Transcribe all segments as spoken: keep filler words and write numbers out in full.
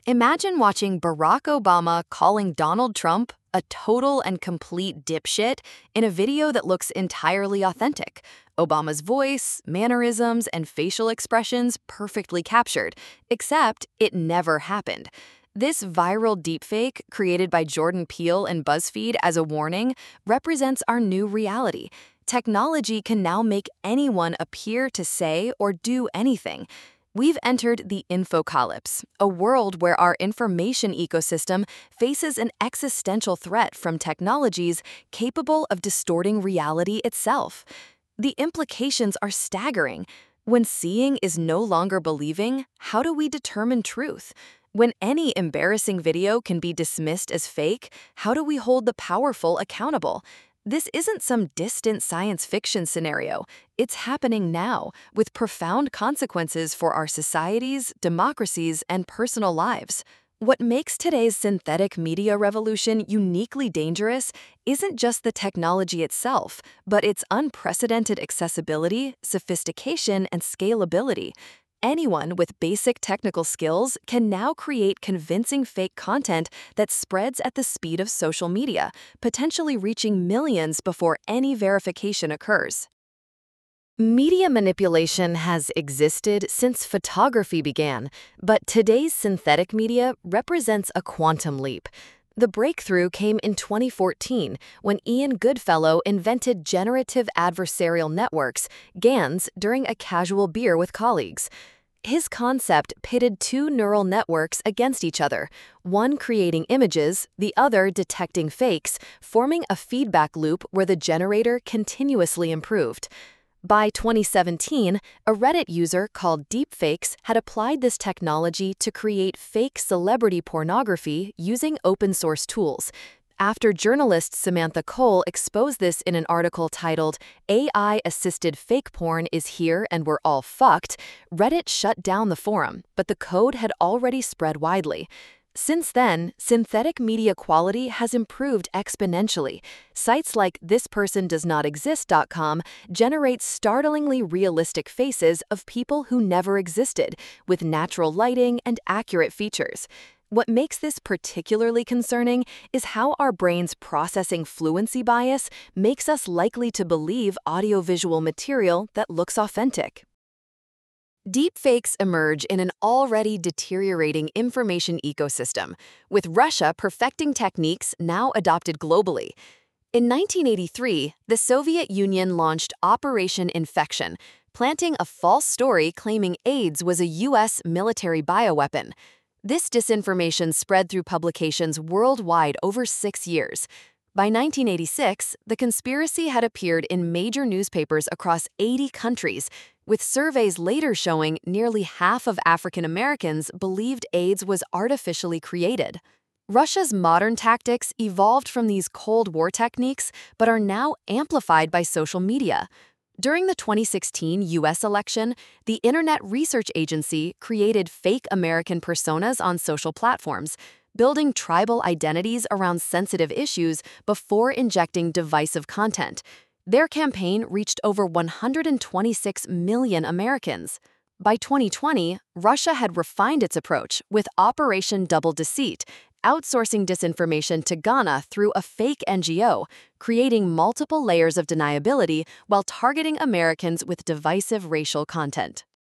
Imagine watching Barack Obama calling Donald Trump a total and complete dipshit in a video that looks entirely authentic. Obama's voice, mannerisms, and facial expressions perfectly captured, except it never happened. This viral deepfake, created by Jordan Peele and BuzzFeed as a warning, represents our new reality. Technology can now make anyone appear to say or do anything. We've entered the infocalypse, a world where our information ecosystem faces an existential threat from technologies capable of distorting reality itself. The implications are staggering. When seeing is no longer believing, how do we determine truth? When any embarrassing video can be dismissed as fake, how do we hold the powerful accountable? This isn't some distant science fiction scenario. It's happening now, with profound consequences for our societies, democracies, and personal lives. What makes today's synthetic media revolution uniquely dangerous isn't just the technology itself, but its unprecedented accessibility, sophistication, and scalability. Anyone with basic technical skills can now create convincing fake content that spreads at the speed of social media, potentially reaching millions before any verification occurs. Media manipulation has existed since photography began, but today's synthetic media represents a quantum leap. The breakthrough came in twenty fourteen when Ian Goodfellow invented generative adversarial networks, GANs, during a casual beer with colleagues. His concept pitted two neural networks against each other, one creating images, the other detecting fakes, forming a feedback loop where the generator continuously improved. By twenty seventeen, a Reddit user called Deepfakes had applied this technology to create fake celebrity pornography using open-source tools. After journalist Samantha Cole exposed this in an article titled "A I-Assisted Fake Porn is Here and We're All Fucked," Reddit shut down the forum, but the code had already spread widely. Since then, synthetic media quality has improved exponentially. Sites like this person does not exist dot com generate startlingly realistic faces of people who never existed, with natural lighting and accurate features. What makes this particularly concerning is how our brain's processing fluency bias makes us likely to believe audiovisual material that looks authentic. Deepfakes emerge in an already deteriorating information ecosystem, with Russia perfecting techniques now adopted globally. In nineteen eighty-three, the Soviet Union launched Operation Infection, planting a false story claiming AIDS was a U S military bioweapon. This disinformation spread through publications worldwide over six years. By nineteen eighty-six, the conspiracy had appeared in major newspapers across eighty countries, with surveys later showing nearly half of African Americans believed AIDS was artificially created. Russia's modern tactics evolved from these Cold War techniques, but are now amplified by social media. During the twenty sixteen U S election, the Internet Research Agency created fake American personas on social platforms, building tribal identities around sensitive issues before injecting divisive content. Their campaign reached over one hundred twenty-six million Americans. By twenty twenty, Russia had refined its approach with Operation Double Deceit, outsourcing disinformation to Ghana through a fake N G O, creating multiple layers of deniability while targeting Americans with divisive racial content.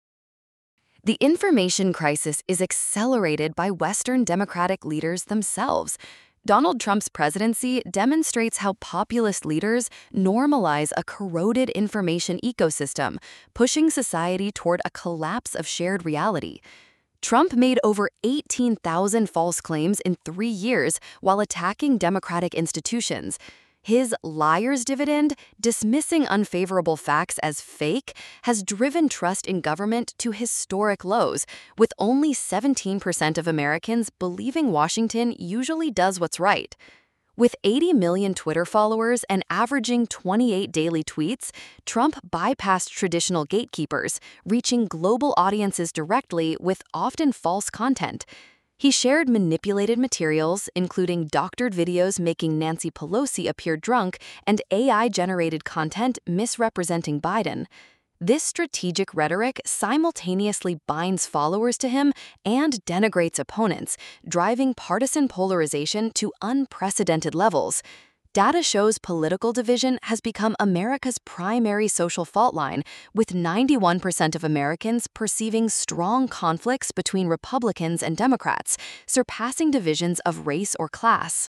The information crisis is accelerated by Western democratic leaders themselves. Donald Trump's presidency demonstrates how populist leaders normalize a corroded information ecosystem, pushing society toward a collapse of shared reality. Trump made over eighteen thousand false claims in three years while attacking democratic institutions. His liar's dividend, dismissing unfavorable facts as fake, has driven trust in government to historic lows, with only seventeen percent of Americans believing Washington usually does what's right. With eighty million Twitter followers and averaging twenty-eight daily tweets, Trump bypassed traditional gatekeepers, reaching global audiences directly with often false content. He shared manipulated materials, including doctored videos making Nancy Pelosi appear drunk and A I-generated content misrepresenting Biden. This strategic rhetoric simultaneously binds followers to him and denigrates opponents, driving partisan polarization to unprecedented levels. Data shows political division has become America's primary social fault line, with ninety-one percent of Americans perceiving strong conflicts between Republicans and Democrats, surpassing divisions of race or class.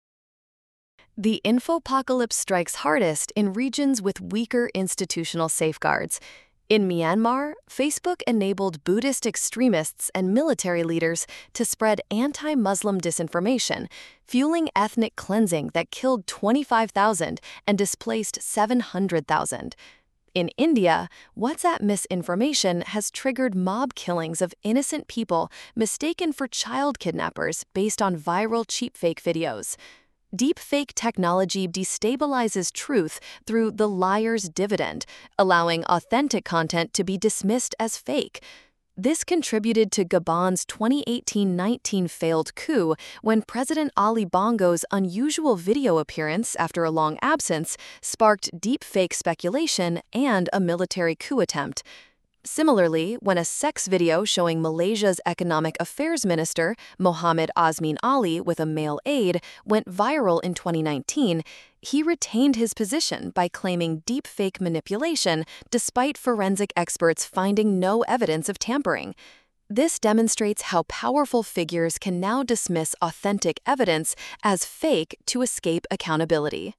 The infopocalypse strikes hardest in regions with weaker institutional safeguards. In Myanmar, Facebook enabled Buddhist extremists and military leaders to spread anti-Muslim disinformation, fueling ethnic cleansing that killed twenty-five thousand and displaced seven hundred thousand. In India, WhatsApp misinformation has triggered mob killings of innocent people mistaken for child kidnappers based on viral cheap-fake videos. Deepfake technology destabilizes truth through the liar's dividend, allowing authentic content to be dismissed as fake. This contributed to Gabon's twenty eighteen nineteen failed coup when President Ali Bongo's unusual video appearance after a long absence sparked deepfake speculation and a military coup attempt. Similarly, when a sex video showing Malaysia's Economic Affairs Minister, Mohammed Azmin Ali, with a male aide, went viral in twenty nineteen, he retained his position by claiming deepfake manipulation despite forensic experts finding no evidence of tampering. This demonstrates how powerful figures can now dismiss authentic evidence as fake to escape accountability.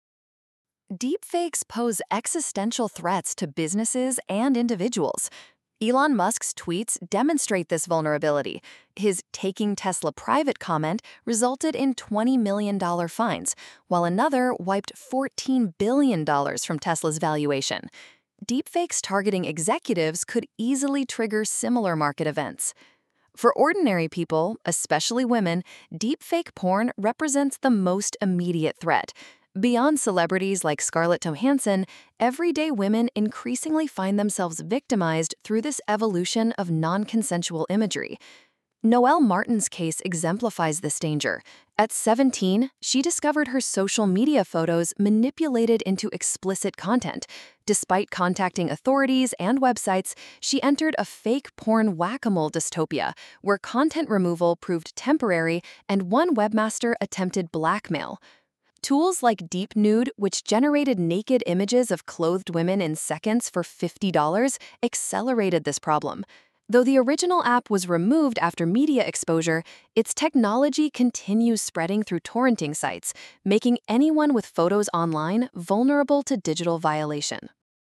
Deepfakes pose existential threats to businesses and individuals. Elon Musk's tweets demonstrate this vulnerability. His "taking Tesla private" comment resulted in twenty million dollars fines, while another wiped fourteen billion dollars from Tesla's valuation. Deepfakes targeting executives could easily trigger similar market events. For ordinary people, especially women, deepfake porn represents the most immediate threat. Beyond celebrities like Scarlett Johansson, everyday women increasingly find themselves victimized through this evolution of non-consensual imagery. Noelle Martin's case exemplifies this danger. At seventeen, she discovered her social media photos manipulated into explicit content. Despite contacting authorities and websites, she entered a fake porn whack-a-mole dystopia, where content removal proved temporary and one webmaster attempted blackmail. Tools like DeepNude, which generated naked images of clothed women in seconds for fifty dollars, accelerated this problem. Though the original app was removed after media exposure, its technology continues spreading through torrenting sites, making anyone with photos online vulnerable to digital violation.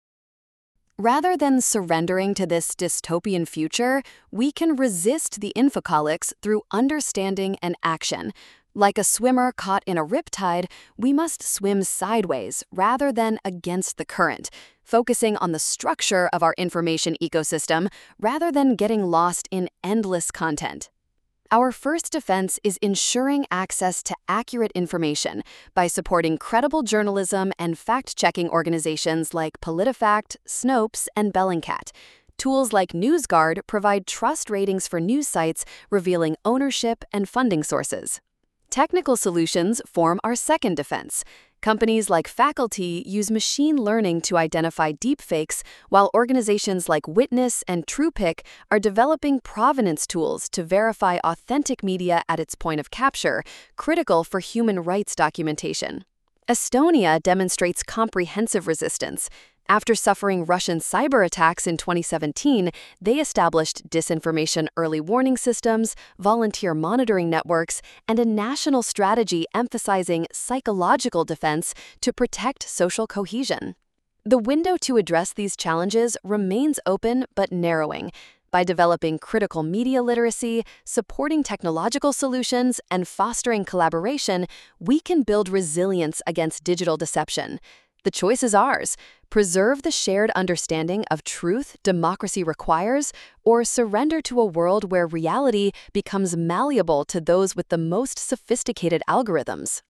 Rather than surrendering to this dystopian future, we can resist the infocalypse through understanding and action. Like a swimmer caught in a riptide, we must swim sideways rather than against the current, focusing on the structure of our information ecosystem rather than getting lost in endless content. Our first defense is ensuring access to accurate information by supporting credible journalism and fact-checking organizations like PolitiFact, Snopes, and Bellingcat. Tools like NewsGuard provide trust ratings for news sites revealing ownership and funding sources. Technical solutions form our second defense. Companies like Faculty use machine learning to identify deepfakes, while organizations like Witness and TruePic are developing provenance tools to verify authentic media at its point of capture, critical for human rights documentation. Estonia demonstrates comprehensive resistance. After suffering Russian cyber attacks in twenty seventeen, they established disinformation early warning systems, volunteer monitoring networks, and a national strategy emphasizing psychological defense to protect social cohesion. The window to address these challenges remains open but narrowing. By developing critical media literacy, supporting technological solutions, and fostering collaboration, we can build resilience against digital deception. The choice is ours. Preserve the shared understanding of truth democracy requires, or surrender to a world where reality becomes malleable to those with the most sophisticated algorithms.